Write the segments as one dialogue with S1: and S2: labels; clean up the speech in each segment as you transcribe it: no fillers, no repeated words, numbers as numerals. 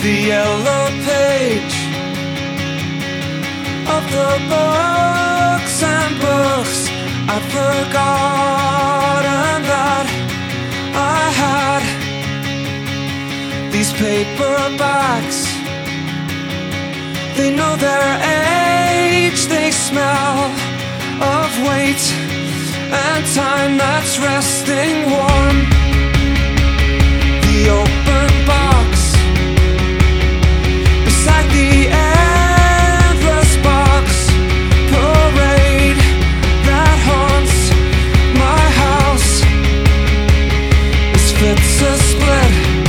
S1: the yellow page of the books and books I'd forgotten that I had. These paperbacks, they know their age, they smell of weight and time that's resting warm. The open box beside the endless box parade that haunts my house is fit to split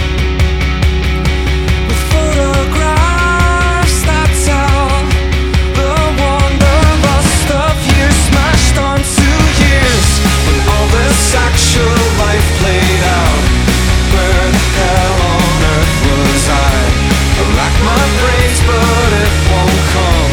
S1: with photographs that tell the wanderlust of years smashed onto years. When all this actual life played out, where the hell on earth was I? I rack my brains but it won't come.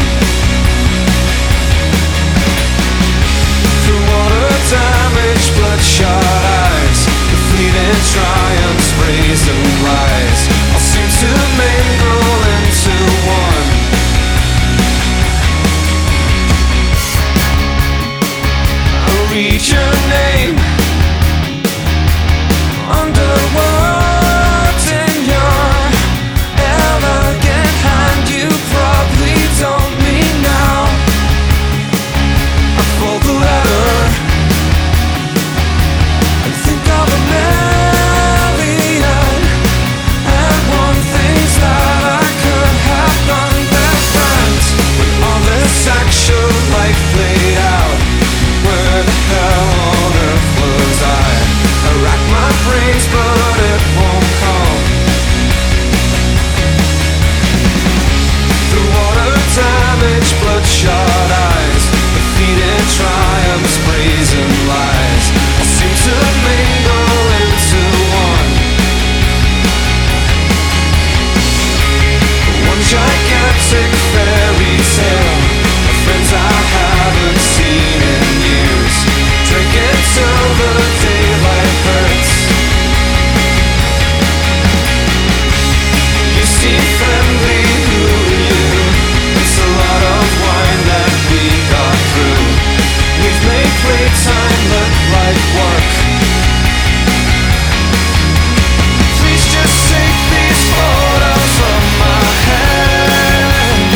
S1: Through water damaged, bloodshot eyes, the fleeting triumphs, brazen lies all seem to mingle into one. I'll read your name under words in your elegant hand you probably don't mean now. I fold the letter and think of a million and one things that I could have done different. When all this actual life played out, where the hell on earth was I? I rack my brains but it won't come. Through water damaged, bloodshot eyes, defeated triumphs, brazen lies all seem to mingle into one. One gigantic fairy tale of friends I haven't seen in years, drinking till the daylight hurts. You seem friendly, who are you? It's a lot of wine that we got through. We've made playtime look like work. Please just take these photos from my hands.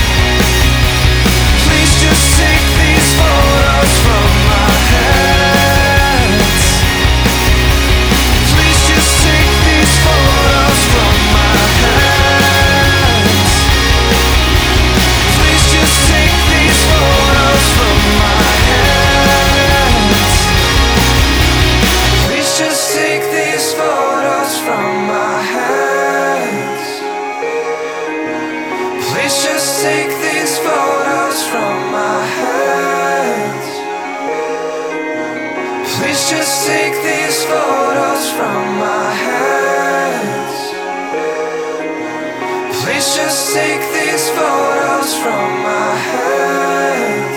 S1: Please just take these photos from my hands. Please just take these photos from my hands. Please just take these photos from my hands. Please just take these photos from my hands. Please just take these photos from my hands. Please just take these photos from my hands. Please just take these photos from my hands.